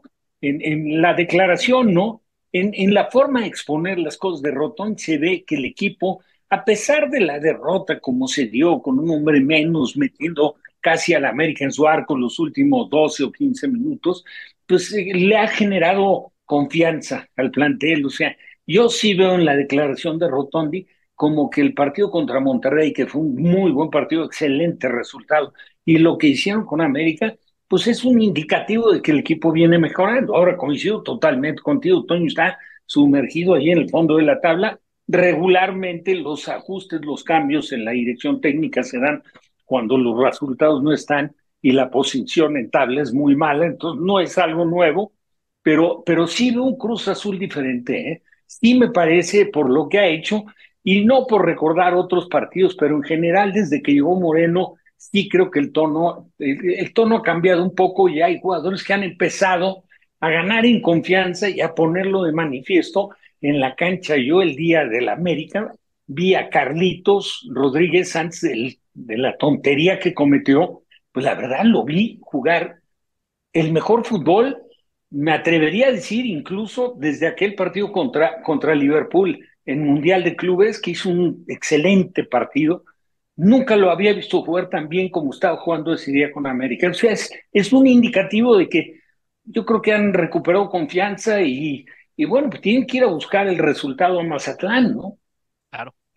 en la declaración, ¿no? En la forma de exponer las cosas de Rotón, se ve que el equipo, a pesar de la derrota como se dio, con un hombre menos, metiendo casi al América en su arco los últimos 12 o 15 minutos, pues le ha generado confianza al plantel. O sea, yo sí veo en la declaración de Rotondi como que el partido contra Monterrey, que fue un muy buen partido, excelente resultado, y lo que hicieron con América, pues es un indicativo de que el equipo viene mejorando. Ahora coincido totalmente contigo, Toño está sumergido ahí en el fondo de la tabla. Regularmente los ajustes, los cambios en la dirección técnica se dan cuando los resultados no están y la posición en tabla es muy mala, entonces no es algo nuevo, pero sí veo un Cruz Azul diferente, ¿eh? Sí me parece, por lo que ha hecho, y no por recordar otros partidos, pero en general desde que llegó Moreno, sí creo que el tono ha cambiado un poco, y hay jugadores que han empezado a ganar en confianza y a ponerlo de manifiesto en la cancha. Yo el día del América vi a Carlitos Rodríguez antes de la tontería que cometió, pues la verdad lo vi jugar el mejor fútbol, me atrevería a decir, incluso desde aquel partido contra Liverpool en Mundial de Clubes, que hizo un excelente partido. Nunca lo había visto jugar tan bien como estaba jugando ese día con América. O sea, es un indicativo de que yo creo que han recuperado confianza y bueno, pues tienen que ir a buscar el resultado a Mazatlán, ¿no? Claro.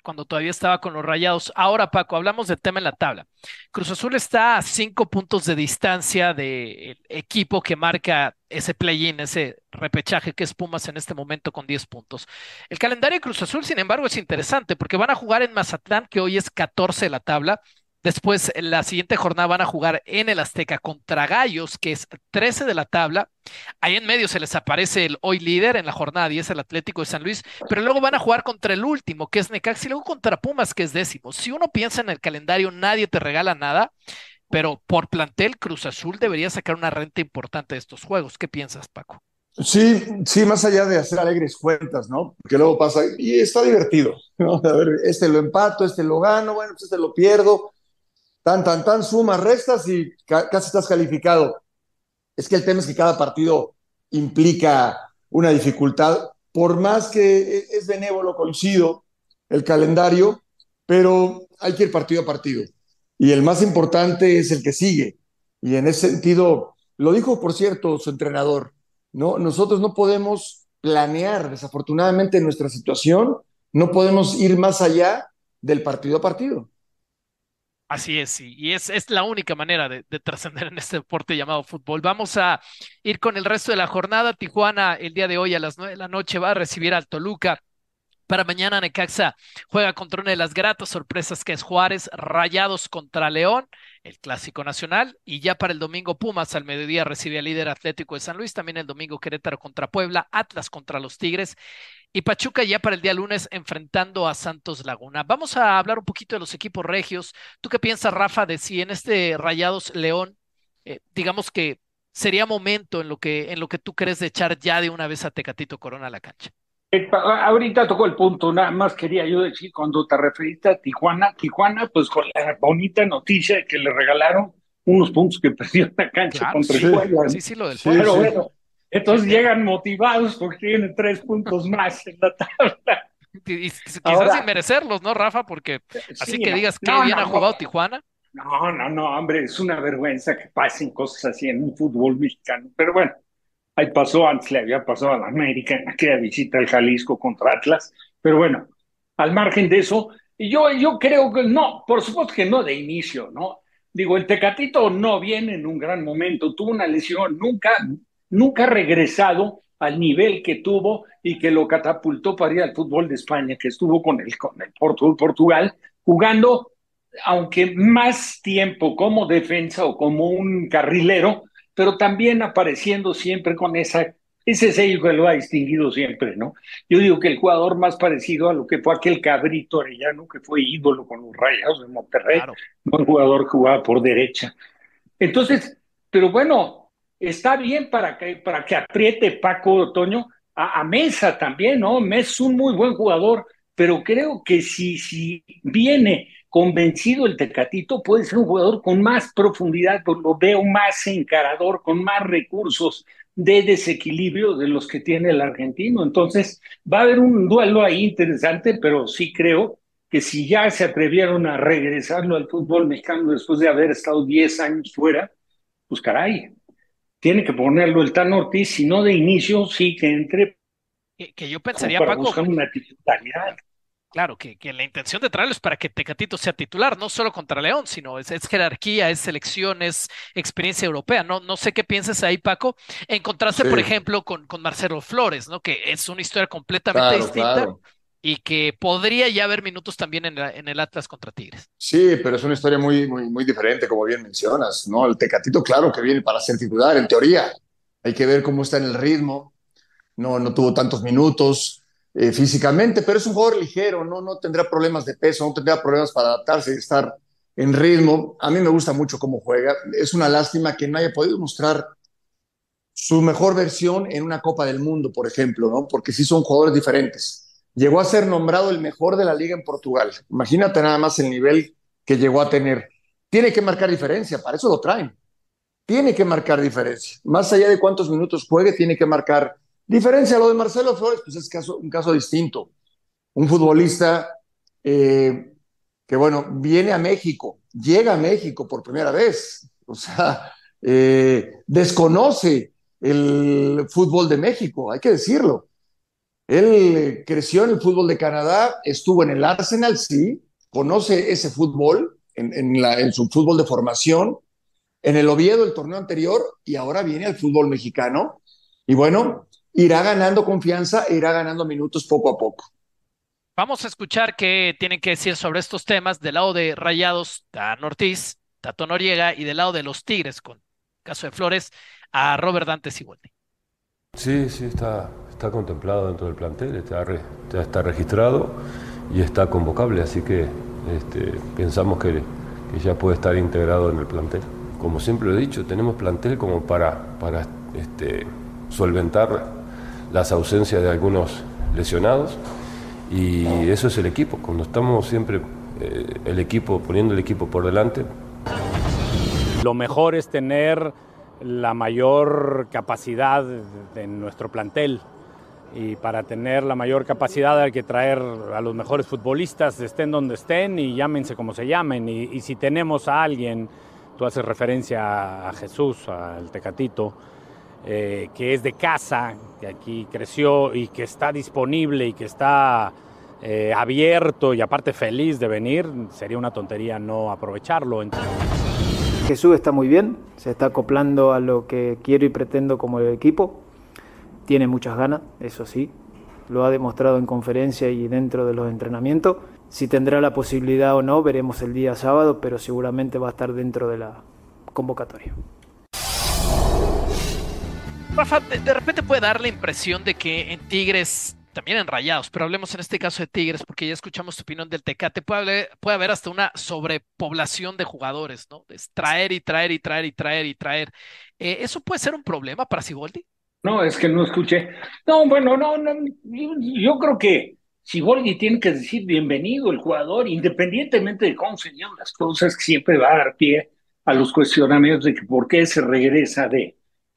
cuando todavía estaba con los Rayados. Ahora, Paco, hablamos del tema en la tabla. Cruz Azul está a 5 puntos de distancia del equipo que marca ese play-in, ese repechaje que es Pumas en este momento con 10 puntos. El calendario de Cruz Azul, sin embargo, es interesante porque van a jugar en Mazatlán, que hoy es 14 de la tabla. Después, en la siguiente jornada van a jugar en el Azteca contra Gallos, que es 13 de la tabla. Ahí en medio se les aparece el hoy líder en la jornada 10, el Atlético de San Luis, pero luego van a jugar contra el último, que es Necaxa, y luego contra Pumas, que es 10º. Si uno piensa en el calendario, nadie te regala nada, pero por plantel, Cruz Azul debería sacar una renta importante de estos juegos. ¿Qué piensas, Paco? Sí, sí, más allá de hacer alegres cuentas, ¿no? Porque luego pasa, y está divertido, ¿no? A ver, este lo empato, este lo gano, bueno, pues este lo pierdo, tan, sumas, restas y casi estás calificado. Es que el tema es que cada partido implica una dificultad, por más que es benévolo, coincido, el calendario, pero hay que ir partido a partido. Y el más importante es el que sigue. Y en ese sentido, lo dijo, por cierto, su entrenador, ¿no? Nosotros no podemos planear, desafortunadamente, nuestra situación, no podemos ir más allá del partido a partido. Así es, sí, y es la única manera de trascender en este deporte llamado fútbol. Vamos a ir con el resto de la jornada. Tijuana el día de hoy a las 9 de la noche va a recibir al Toluca. Para mañana Necaxa juega contra una de las gratas sorpresas que es Juárez, Rayados contra León, el clásico nacional, y ya para el domingo Pumas al mediodía recibe al líder Atlético de San Luis, también el domingo Querétaro contra Puebla, Atlas contra los Tigres y Pachuca ya para el día lunes enfrentando a Santos Laguna. Vamos a hablar un poquito de los equipos regios. ¿Tú qué piensas, Rafa, de si en este Rayados León, digamos que sería momento en lo que tú crees de echar ya de una vez a Tecatito Corona a la cancha? Ahorita tocó el punto, nada más quería yo decir, cuando te referiste a Tijuana, pues con la bonita noticia de que le regalaron unos puntos que perdió en la cancha Claro, contra sí, el Puebla. sí, lo del Pero Puebla. bueno, entonces llegan motivados porque tienen 3 puntos más en la tabla. Y quizás Ahora, sin merecerlos, ¿no, Rafa? Porque así sí, que digas qué no, bien no, ha jugado no. Tijuana. No, hombre, es una vergüenza que pasen cosas así en un fútbol mexicano. Pero bueno, ahí pasó, antes le había pasado a la América en aquella visita al Jalisco contra Atlas. Pero bueno, al margen de eso, yo creo que no, por supuesto que no de inicio, ¿no? Digo, el Tecatito no viene en un gran momento, tuvo una lesión, nunca ha regresado al nivel que tuvo y que lo catapultó para ir al fútbol de España, que estuvo con el Portugal, jugando, aunque más tiempo como defensa o como un carrilero, pero también apareciendo siempre con ese sello que lo ha distinguido siempre, ¿no? Yo digo que el jugador más parecido a lo que fue aquel Cabrito Arellano, que fue ídolo con los Rayados de Monterrey, Claro. un jugador que jugaba por derecha. Entonces, pero bueno, está bien para que apriete Paco Toño a Mesa también, ¿no? Mesa es un muy buen jugador, pero creo que si viene convencido el Tecatito, puede ser un jugador con más profundidad, lo veo más encarador, con más recursos de desequilibrio de los que tiene el argentino. Entonces, va a haber un duelo ahí interesante, pero sí creo que si ya se atrevieron a regresarlo al fútbol mexicano después de haber estado 10 años fuera, pues caray, tiene que ponerlo el Tan Ortiz, si no de inicio, sí que entre Que yo pensaría, para Paco, buscar una titularidad. claro, que la intención de traerlo es para que Tecatito sea titular, no solo contra León, sino es jerarquía, es selección, es experiencia europea. No sé qué piensas ahí, Paco. En contraste, Sí. por ejemplo, con Marcelo Flores, ¿no? Que es una historia completamente distinta Claro. y que podría ya haber minutos también en el Atlas contra Tigres. Sí, pero es una historia muy diferente, como bien mencionas, ¿no? El Tecatito, claro que viene para ser titular, en teoría. Hay que ver cómo está en el ritmo. No tuvo tantos minutos físicamente, pero es un jugador ligero, no tendrá problemas de peso, no tendrá problemas para adaptarse y estar en ritmo. A mí me gusta mucho cómo juega. Es una lástima que no haya podido mostrar su mejor versión en una Copa del Mundo, por ejemplo, ¿no? Porque sí son jugadores diferentes. Llegó a ser nombrado el mejor de la liga en Portugal. Imagínate nada más el nivel que llegó a tener. Tiene que marcar diferencia, para eso lo traen. Tiene que marcar diferencia. Más allá de cuántos minutos juegue, tiene que marcar diferencia. Lo de Marcelo Flores, pues es un caso distinto. Un futbolista que, bueno, viene a México, llega a México por primera vez. O sea, desconoce el fútbol de México, hay que decirlo. Él creció en el fútbol de Canadá, estuvo en el Arsenal, sí, conoce ese fútbol en su fútbol de formación, en el Oviedo el torneo anterior y ahora viene al fútbol mexicano y bueno, irá ganando confianza e irá ganando minutos poco a poco. Vamos a escuchar qué tienen que decir sobre estos temas del lado de Rayados, Dan Ortiz, Tato Noriega, y del lado de los Tigres, con el caso de Flores, a Robert Dante Siboldi. Sí, está contemplado dentro del plantel, ya está registrado y está convocable, así que pensamos que ya puede estar integrado en el plantel. Como siempre lo he dicho, tenemos plantel como para solventar las ausencias de algunos lesionados. Y eso es el equipo, cuando estamos siempre poniendo el equipo por delante. Lo mejor es tener la mayor capacidad de nuestro plantel, y para tener la mayor capacidad hay que traer a los mejores futbolistas, estén donde estén y llámense como se llamen, y si tenemos a alguien, tú haces referencia a Jesús, al Tecatito, que es de casa, que aquí creció y que está disponible y que está abierto y aparte feliz de venir, sería una tontería no aprovecharlo. Jesús está muy bien, se está acoplando a lo que quiero y pretendo como el equipo, tiene muchas ganas, eso sí, lo ha demostrado en conferencia y dentro de los entrenamientos. Si tendrá la posibilidad o no, veremos el día sábado, pero seguramente va a estar dentro de la convocatoria. Rafa, de repente puede dar la impresión de que en Tigres, también en Rayados, pero hablemos en este caso de Tigres, porque ya escuchamos tu opinión del Tecate, puede haber hasta una sobrepoblación de jugadores, ¿no? Es traer y traer y traer y traer y traer. ¿Eso puede ser un problema para Siboldi? No, es que no escuché. No, bueno, no, yo creo que Siboldi tiene que decir bienvenido el jugador, independientemente de cómo se llevan las cosas, que siempre va a dar pie a los cuestionamientos de que por qué se regresa de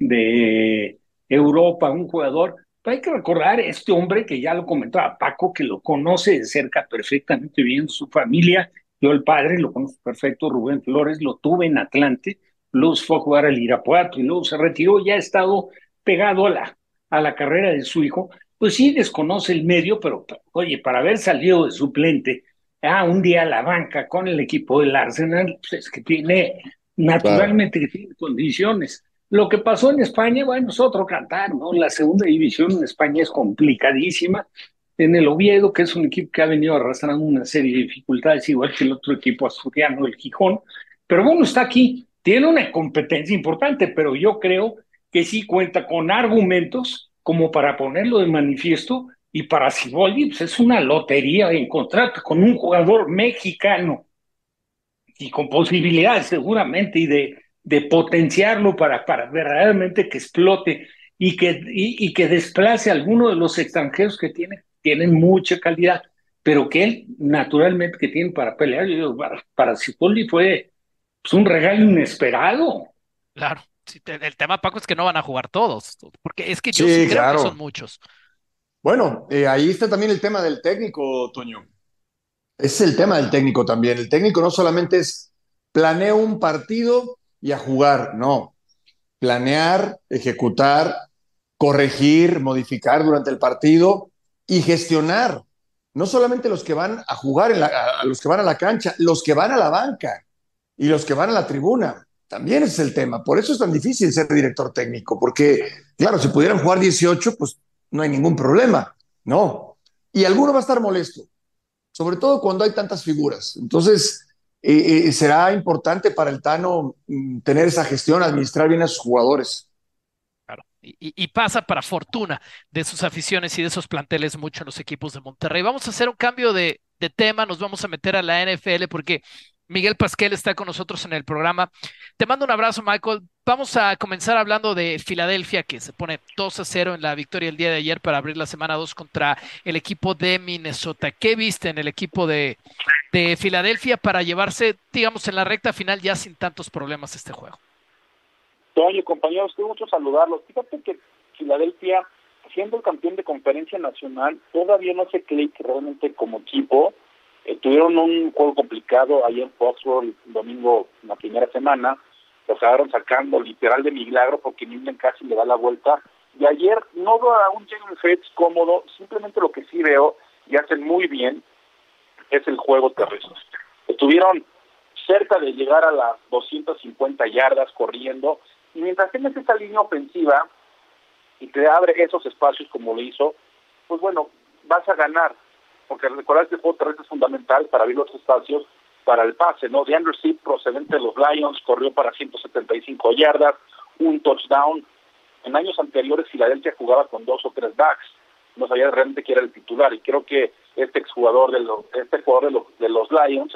Europa un jugador. Pero hay que recordar este hombre que ya lo comentaba Paco, que lo conoce de cerca perfectamente bien, su familia. Yo el padre lo conozco perfecto, Rubén Flores, lo tuve en Atlante, luego fue a jugar al Irapuato y luego se retiró, ya ha estado pegado a la carrera de su hijo. Pues sí, desconoce el medio, pero oye, para haber salido de suplente un día a la banca con el equipo del Arsenal, pues es que tiene, naturalmente, que tiene condiciones. Lo que pasó en España, bueno, es otro cantar, ¿no? La segunda división en España es complicadísima. En el Oviedo, que es un equipo que ha venido arrastrando una serie de dificultades, igual que el otro equipo asturiano, el Gijón. Pero bueno, está aquí, tiene una competencia importante, pero yo creo que sí cuenta con argumentos como para ponerlo de manifiesto, y para Siboldi pues es una lotería encontrarte con un jugador mexicano y con posibilidades seguramente y de potenciarlo para verdaderamente que explote y que desplace a alguno de los extranjeros que tienen mucha calidad, pero que él naturalmente que tiene para pelear. Yo digo, para Siboldi fue pues, un regalo inesperado. Claro, sí, el tema, Paco, es que no van a jugar todos, porque es que yo sí creo que son muchos. Bueno, ahí está también el tema del técnico, Toño. Es el tema del técnico también. El técnico no solamente es planeo un partido y a jugar, no. Planear, ejecutar, corregir, modificar durante el partido y gestionar. No solamente los que van a jugar, a los que van a la cancha, los que van a la banca y los que van a la tribuna. También ese es el tema. Por eso es tan difícil ser director técnico, porque, claro, si pudieran jugar 18, pues no hay ningún problema. No. Y alguno va a estar molesto, sobre todo cuando hay tantas figuras. Entonces, será importante para el Tano tener esa gestión, administrar bien a sus jugadores. Claro. Y pasa para fortuna de sus aficiones y de esos planteles mucho en los equipos de Monterrey. Vamos a hacer un cambio de tema, nos vamos a meter a la NFL porque Miguel Pasquel está con nosotros en el programa. Te mando un abrazo, Michael. Vamos a comenzar hablando de Filadelfia, que se pone 2-0 en la victoria el día de ayer para abrir la semana 2 contra el equipo de Minnesota. ¿Qué viste en el equipo de Filadelfia para llevarse, digamos, en la recta final ya sin tantos problemas este juego? Toño, compañeros, qué gusto saludarlos. Fíjate que Filadelfia, siendo el campeón de conferencia nacional, todavía no hace clic realmente como equipo. Tuvieron un juego complicado ayer en Foxborough el domingo, en la primera semana. Lo acabaron sacando literal de milagro porque Minden casi le da la vuelta Y ayer no veo a un Jalen Hurts cómodo, simplemente lo que sí veo y hacen muy bien es el juego terrestre. Estuvieron cerca de llegar a las 250 yardas corriendo, y mientras tienes esa línea ofensiva y te abre esos espacios como lo hizo, pues bueno, vas a ganar, porque recordar que el juego terrestre es fundamental para abrir los espacios para el pase, ¿no? DeAndre Swift, procedente de los Lions, corrió para 175 yardas, un touchdown. En años anteriores Filadelfia jugaba con 2 o 3 backs, no sabía realmente quién era el titular, y creo que este jugador de los Lions,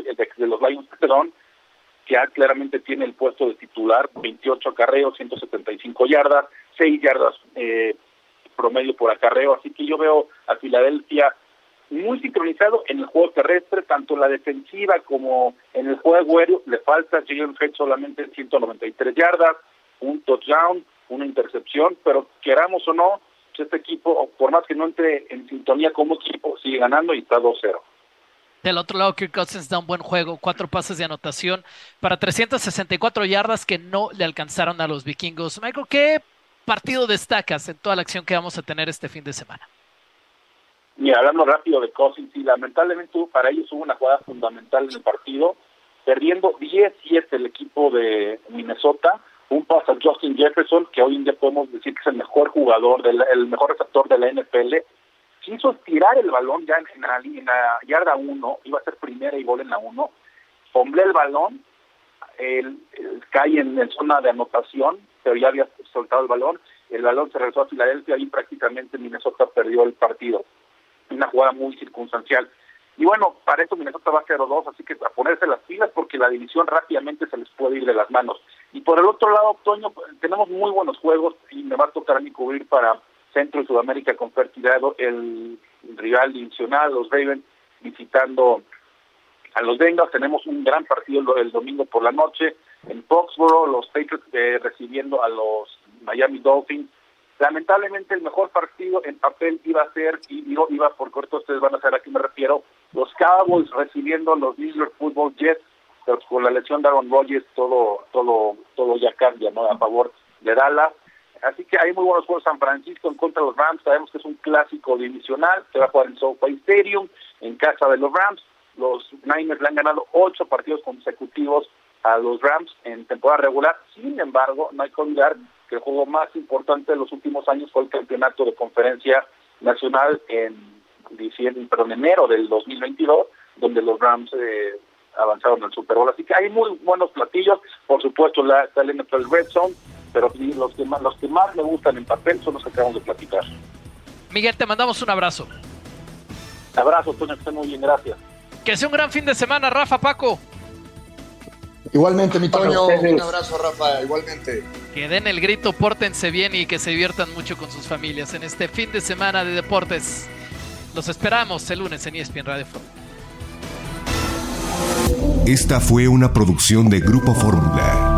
que claramente tiene el puesto de titular, 28 acarreos, 175 yardas, 6 yardas promedio por acarreo, así que yo veo a Filadelfia muy sincronizado en el juego terrestre, tanto en la defensiva como en el juego aéreo. Le falta a Jalen Hurts solamente 193 yardas, un touchdown, una intercepción, pero queramos o no, este equipo, por más que no entre en sintonía como equipo, sigue ganando y está 2-0. Del otro lado, Kirk Cousins da un buen juego, 4 pases de anotación para 364 yardas que no le alcanzaron a los vikingos. Michael, ¿qué partido destacas en toda la acción que vamos a tener este fin de semana? Mira, hablando rápido de Cousins, sí, lamentablemente para ellos hubo una jugada fundamental en el partido, perdiendo 10-7 el equipo de Minnesota, un pase a Justin Jefferson, que hoy en día podemos decir que es el mejor jugador, el mejor receptor de la NFL, quiso estirar el balón ya en la yarda 1, iba a ser primera y gol en la 1, fomblea el balón, cae en zona de anotación, pero ya había soltado el balón se regresó a Filadelfia y prácticamente Minnesota perdió el partido. Una jugada muy circunstancial. Y bueno, para eso Minnesota va 0-2, así que a ponerse las pilas porque la división rápidamente se les puede ir de las manos. Y por el otro lado, Toño, tenemos muy buenos juegos y me va a tocar a mí cubrir para Centro y Sudamérica con Fertirado el rival divisional, los Ravens visitando a los Bengals. Tenemos un gran partido el domingo por la noche en Foxborough, los Patriots recibiendo a los Miami Dolphins. Lamentablemente el mejor partido en papel iba a ser, y iba por corto, ustedes van a saber a qué me refiero, los Cowboys recibiendo a los New York Football Jets, pero con la lesión de Aaron Rodgers todo ya cambia, ¿no? A favor de Dallas. Así que hay muy buenos juegos. San Francisco en contra de los Rams, sabemos que es un clásico divisional, se va a jugar en SoFi Stadium, en casa de los Rams. Los Niners le han ganado 8 partidos consecutivos a los Rams en temporada regular. Sin embargo, no hay que olvidar que el juego más importante de los últimos años fue el campeonato de conferencia nacional en enero del 2022, donde los Rams avanzaron al Super Bowl. Así que hay muy buenos platillos. Por supuesto, está el NFL Red Zone, pero los que más me gustan en papel son los que acabamos de platicar. Miguel, te mandamos un abrazo. Abrazo, Toño, que esté muy bien, gracias. Que sea un gran fin de semana, Rafa, Paco. Igualmente, mi Toño, un abrazo, Rafa, igualmente. Que den el grito, pórtense bien y que se diviertan mucho con sus familias en este fin de semana de deportes. Los esperamos el lunes en ESPN Radio Fórmula. Esta fue una producción de Grupo Fórmula.